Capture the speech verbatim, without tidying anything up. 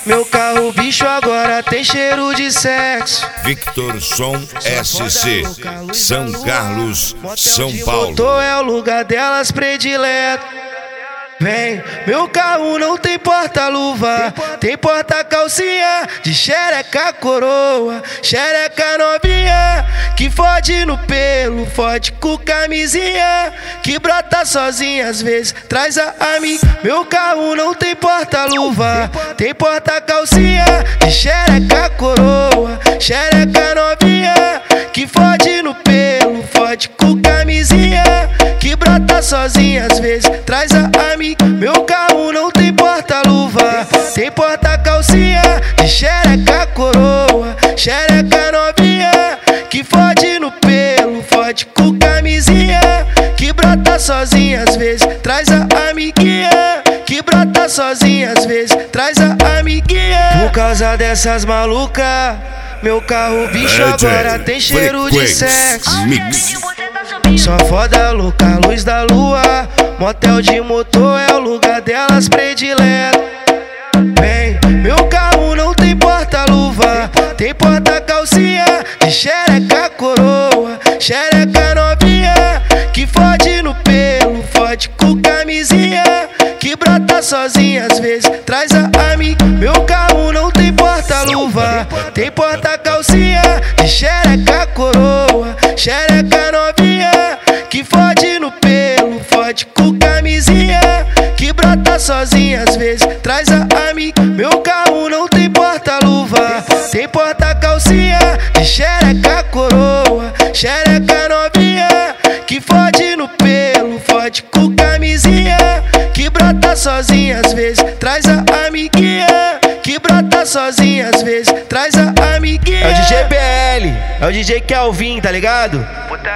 Meu carro bicho agora tem cheiro de sexo. Victor Som S C, São Carlos, São Paulo. Motor é o lugar delas predileto. Vem, meu carro não tem porta-luva, tem porta-calcinha de xereca coroa, xereca novinha, que fode no pelo, fode com camisinha, que brota sozinha às vezes, traz a amiga. Meu carro não tem porta-luva, tem porta-calcinha de xereca coroa, xereca novinha, que fode no pelo, fode com camisinha, que brota sozinha às vezes, traz a amiga. Meu carro não tem porta-luva, tem porta-calcinha de xereca coroa, xereca novinha, que fode no pelo, fode com camisinha, que brota sozinha às vezes, traz a amiguinha, que brota sozinha às vezes, traz a amiguinha. Por causa dessas malucas, meu carro bicho agora tem cheiro de sexo. Mix. Só foda louca, luz da lua, motel de motor é o lugar delas predileto. Vem, meu carro não tem porta-luva, tem porta-calcinha de xereca coroa, xereca novinha, que fode no pelo, fode com camisinha, que brota sozinha às vezes, traz a amiga. Meu carro não tem porta-luva, tem porta-calcinha de xereca coroa, xereca novinha, que fode no pelo, fode com camisinha, que brota sozinha às vezes, traz a amiga. Meu carro não tem porta-luva, tem porta-calcinha de xereca coroa, xereca novinha, que fode no pelo, fode com camisinha, que brota sozinha às vezes, traz a amiguinha, que brota sozinha às vezes, traz a amiguinha. É o D J B L, é o D J Kelvin, tá ligado?